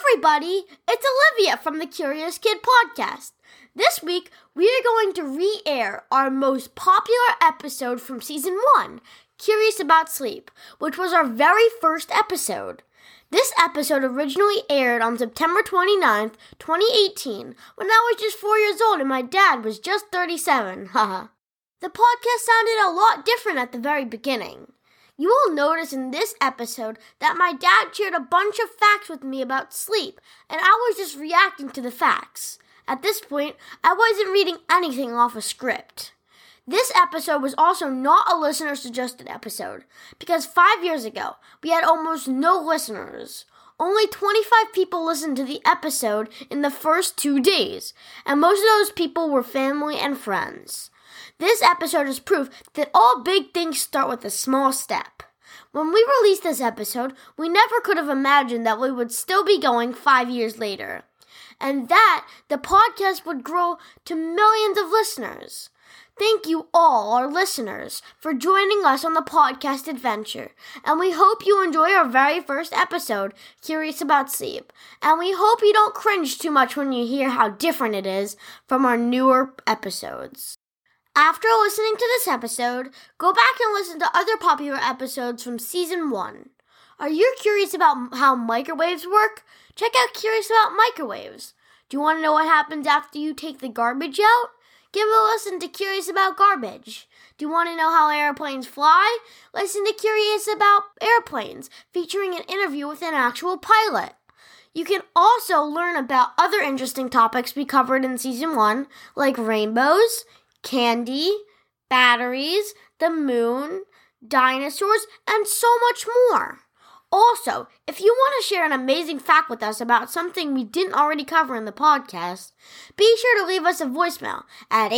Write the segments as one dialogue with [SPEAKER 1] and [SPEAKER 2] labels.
[SPEAKER 1] everybody, it's Olivia from the Curious Kid Podcast. This week, we are going to re-air our most popular episode from Season 1, Curious About Sleep, which was our very first episode. This episode originally aired on September 29th, 2018, when I was just 4 years old and my dad was just 37, haha. The podcast sounded a lot different at the very beginning. You will notice in this episode that my dad shared a bunch of facts with me about sleep, and I was just reacting to the facts. At this point, I wasn't reading anything off a script. This episode was also not a listener-suggested episode, because 5 years ago, we had almost no listeners. Only 25 people listened to the episode in the first 2 days, and most of those people were family and friends. This episode is proof that all big things start with a small step. When we released this episode, we never could have imagined that we would still be going 5 years later, and that the podcast would grow to millions of listeners. Thank you all, our listeners, for joining us on the podcast adventure, and we hope you enjoy our very first episode, Curious About Sleep, and we hope you don't cringe too much when you hear how different it is from our newer episodes. After listening to this episode, go back and listen to other popular episodes from Season 1. Are you curious about how microwaves work? Check out Curious About Microwaves. Do you want to know what happens after you take the garbage out? Give a listen to Curious About Garbage. Do you want to know how airplanes fly? Listen to Curious About Airplanes, featuring an interview with an actual pilot. You can also learn about other interesting topics we covered in Season 1, like rainbows, candy, batteries, the moon, dinosaurs, and so much more. Also, if you want to share an amazing fact with us about something we didn't already cover in the podcast, be sure to leave us a voicemail at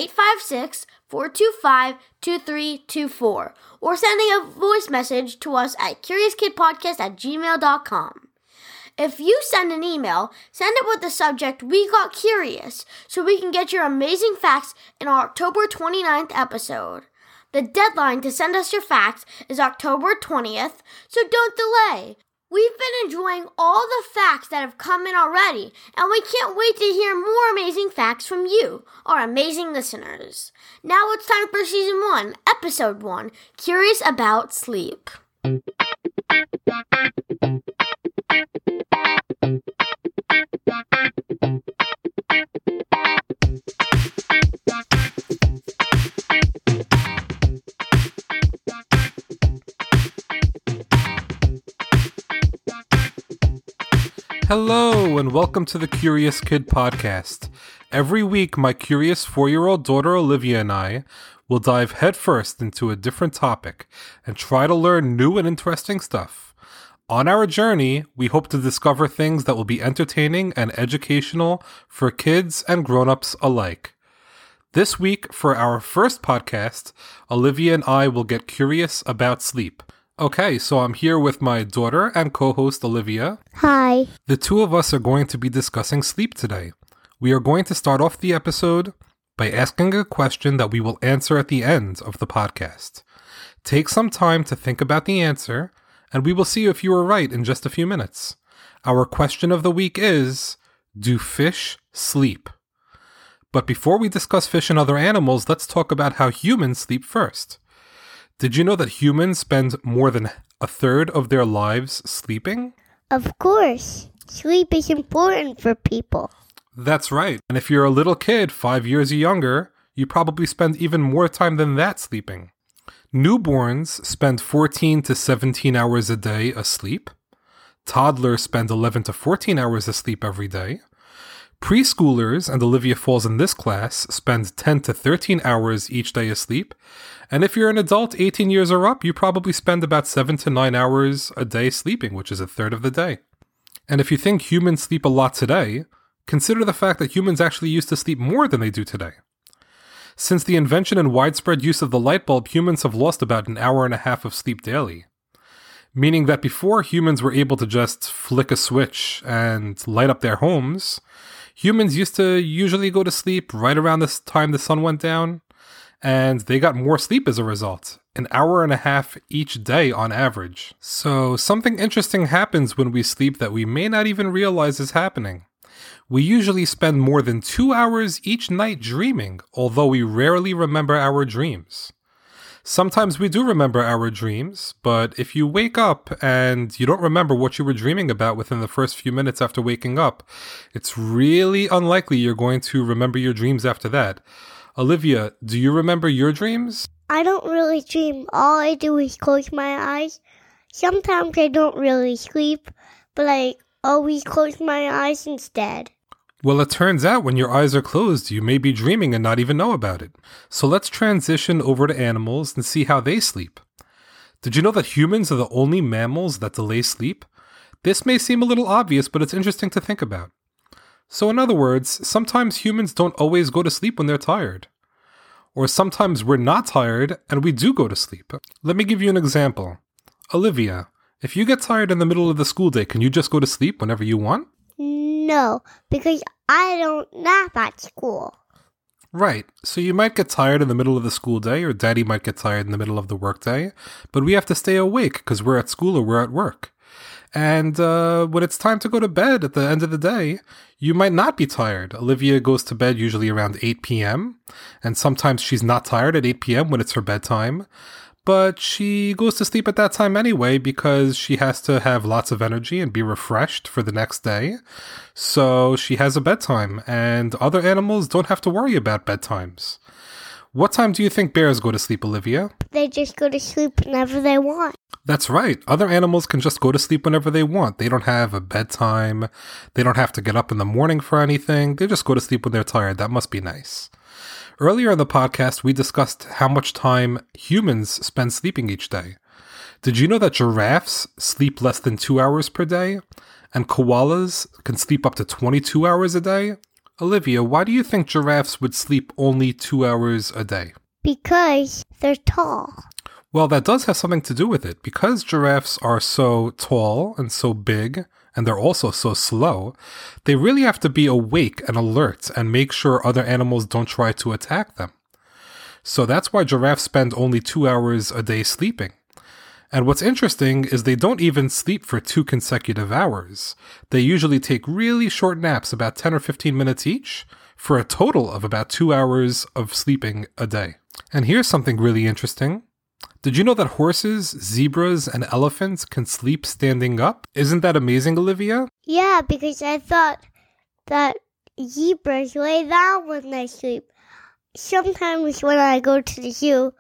[SPEAKER 1] 856-425-2324 or sending a voice message to us at CuriousKidPodcast@gmail.com. If you send an email, send it with the subject, We Got Curious, so we can get your amazing facts in our October 29th episode. The deadline to send us your facts is October 20th, so don't delay. We've been enjoying all the facts that have come in already, and we can't wait to hear more amazing facts from you, our amazing listeners. Now it's time for Season 1, Episode 1, Curious About Sleep.
[SPEAKER 2] Hello, and welcome to the Curious Kid Podcast. Every week, my curious 4-year-old daughter Olivia and I will dive headfirst into a different topic and try to learn new and interesting stuff. On our journey, we hope to discover things that will be entertaining and educational for kids and grown-ups alike. This week, for our first podcast, Olivia and I will get curious about sleep. Okay, so I'm here with my daughter and co-host Olivia.
[SPEAKER 1] Hi.
[SPEAKER 2] The two of us are going to be discussing sleep today. We are going to start off the episode by asking a question that we will answer at the end of the podcast. Take some time to think about the answer, and we will see if you are right in just a few minutes. Our question of the week is, do fish sleep? But before we discuss fish and other animals, let's talk about how humans sleep first. Did you know that humans spend more than a third of their lives sleeping?
[SPEAKER 3] Of course. Sleep is important for people.
[SPEAKER 2] That's right. And if you're a little kid, 5 years or younger, you probably spend even more time than that sleeping. Newborns spend 14 to 17 hours a day asleep. Toddlers spend 11 to 14 hours asleep every day. Preschoolers, and Olivia falls in this class, spend 10 to 13 hours each day asleep. And if you're an adult, 18 years or up, you probably spend about 7 to 9 hours a day sleeping, which is a third of the day. And if you think humans sleep a lot today, consider the fact that humans actually used to sleep more than they do today. Since the invention and widespread use of the light bulb, humans have lost about an hour and a half of sleep daily. Meaning that before humans were able to just flick a switch and light up their homes, humans used to usually go to sleep right around the time the sun went down, and they got more sleep as a result, an hour and a half each day on average. So something interesting happens when we sleep that we may not even realize is happening. We usually spend more than 2 hours each night dreaming, although we rarely remember our dreams. Sometimes we do remember our dreams, but if you wake up and you don't remember what you were dreaming about within the first few minutes after waking up, it's really unlikely you're going to remember your dreams after that. Olivia, do you remember your dreams?
[SPEAKER 3] I don't really dream. All I do is close my eyes. Sometimes I don't really sleep, but I always close my eyes instead.
[SPEAKER 2] Well, it turns out when your eyes are closed, you may be dreaming and not even know about it. So let's transition over to animals and see how they sleep. Did you know that humans are the only mammals that delay sleep? This may seem a little obvious, but it's interesting to think about. So in other words, sometimes humans don't always go to sleep when they're tired. Or sometimes we're not tired and we do go to sleep. Let me give you an example. Olivia, if you get tired in the middle of the school day, can you just go to sleep whenever you want?
[SPEAKER 3] No, because I don't nap at school.
[SPEAKER 2] Right. So you might get tired in the middle of the school day, or daddy might get tired in the middle of the work day, but we have to stay awake because we're at school or we're at work. And when it's time to go to bed at the end of the day, you might not be tired. Olivia goes to bed usually around 8 p.m. And sometimes she's not tired at 8 p.m. when it's her bedtime. But she goes to sleep at that time anyway because she has to have lots of energy and be refreshed for the next day. So she has a bedtime, and other animals don't have to worry about bedtimes. What time do you think bears go to sleep, Olivia?
[SPEAKER 3] They just go to sleep whenever they want.
[SPEAKER 2] That's right. Other animals can just go to sleep whenever they want. They don't have a bedtime. They don't have to get up in the morning for anything. They just go to sleep when they're tired. That must be nice. Earlier in the podcast, we discussed how much time humans spend sleeping each day. Did you know that giraffes sleep less than 2 hours per day? And koalas can sleep up to 22 hours a day? Olivia, why do you think giraffes would sleep only 2 hours a day?
[SPEAKER 3] Because they're tall.
[SPEAKER 2] Well, that does have something to do with it. Because giraffes are so tall and so big, and they're also so slow, they really have to be awake and alert and make sure other animals don't try to attack them. So that's why giraffes spend only 2 hours a day sleeping. And what's interesting is they don't even sleep for 2 consecutive hours. They usually take really short naps, about 10 or 15 minutes each, for a total of about 2 hours of sleeping a day. And here's something really interesting. Did you know that horses, zebras, and elephants can sleep standing up? Isn't that amazing, Olivia?
[SPEAKER 3] Yeah, because I thought that zebras lay down when they sleep. Sometimes when I go to the zoo,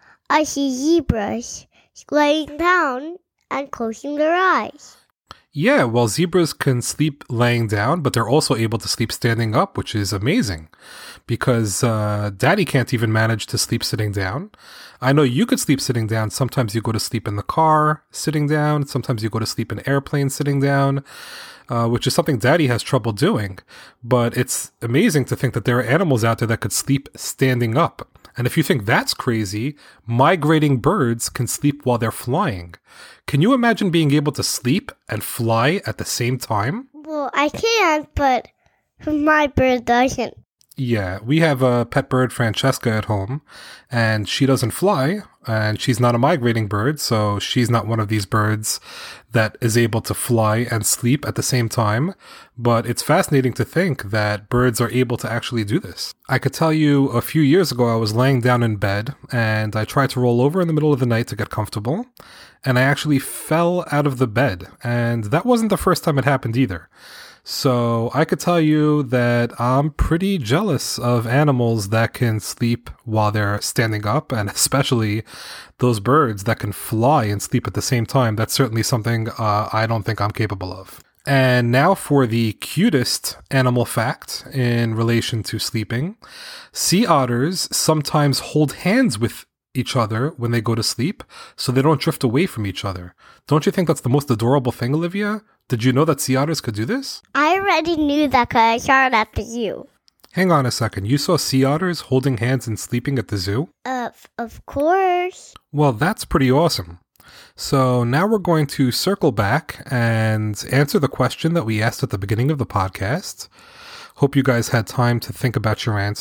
[SPEAKER 3] I see zebras laying down and closing their eyes.
[SPEAKER 2] Yeah, well, zebras can sleep laying down, but they're also able to sleep standing up, which is amazing. Because daddy can't even manage to sleep sitting down. I know you could sleep sitting down. Sometimes you go to sleep in the car sitting down. Sometimes you go to sleep in airplanes sitting down, which is something daddy has trouble doing. But it's amazing to think that there are animals out there that could sleep standing up. And if you think that's crazy, migrating birds can sleep while they're flying. Can you imagine being able to sleep and fly at the same time?
[SPEAKER 3] Well, I can, but my bird doesn't.
[SPEAKER 2] Yeah, we have a pet bird, Francesca, at home, and she doesn't fly, and she's not a migrating bird, so she's not one of these birds that is able to fly and sleep at the same time. But it's fascinating to think that birds are able to actually do this. I could tell you a few years ago, I was laying down in bed, and I tried to roll over in the middle of the night to get comfortable, and I actually fell out of the bed, and that wasn't the first time it happened either. So I could tell you that I'm pretty jealous of animals that can sleep while they're standing up, and especially those birds that can fly and sleep at the same time. That's certainly something I don't think I'm capable of. And now for the cutest animal fact in relation to sleeping. Sea otters sometimes hold hands with each other when they go to sleep so they don't drift away from each other. Don't you think that's the most adorable thing, Olivia? Did you know that sea otters could do this?
[SPEAKER 3] I already knew that because I saw it at the zoo.
[SPEAKER 2] Hang on a second. You saw sea otters holding hands and sleeping at the zoo?
[SPEAKER 3] Of course.
[SPEAKER 2] Well, that's pretty awesome. So now we're going to circle back and answer the question that we asked at the beginning of the podcast. Hope you guys had time to think about your answer.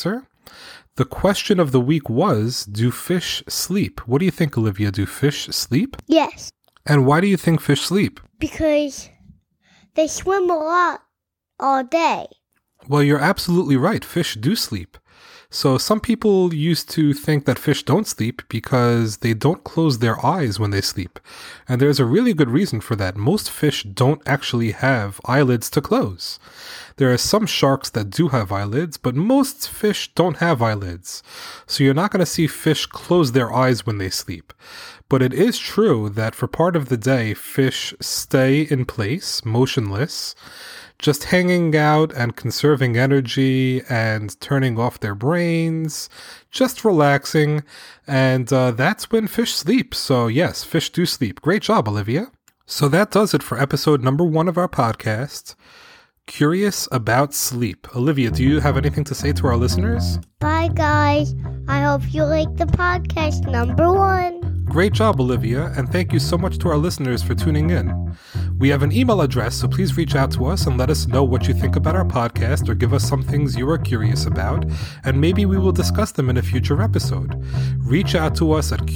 [SPEAKER 2] The question of the week was, do fish sleep? What do you think, Olivia? Do fish sleep?
[SPEAKER 3] Yes,
[SPEAKER 2] And why do you think fish sleep?
[SPEAKER 3] because they swim a lot all day.
[SPEAKER 2] Well, you're absolutely right. Fish do sleep. So some people used to think that fish don't sleep because they don't close their eyes when they sleep. And there's a really good reason for that. Most fish don't actually have eyelids to close. There are some sharks that do have eyelids, but most fish don't have eyelids. So you're not going to see fish close their eyes when they sleep. But it is true that for part of the day, fish stay in place, motionless, just hanging out and conserving energy and turning off their brains, just relaxing. And that's when fish sleep. So yes, fish do sleep. Great job, Olivia. So that does it for episode number 1 of our podcast, Curious About Sleep. Olivia, do you have anything to say to our listeners?
[SPEAKER 3] Bye, guys. I hope you like the podcast number 1.
[SPEAKER 2] Great job, Olivia, and thank you so much to our listeners for tuning in. We have an email address, so please reach out to us and let us know what you think about our podcast or give us some things you are curious about, and maybe we will discuss them in a future episode. Reach out to us at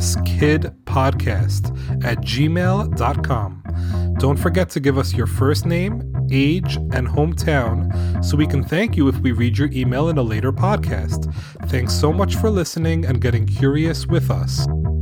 [SPEAKER 2] CuriousKidPodcast@gmail.com. Don't forget to give us your first name, age, and hometown so we can thank you if we read your email in a later podcast. Thanks so much for listening and getting curious with us.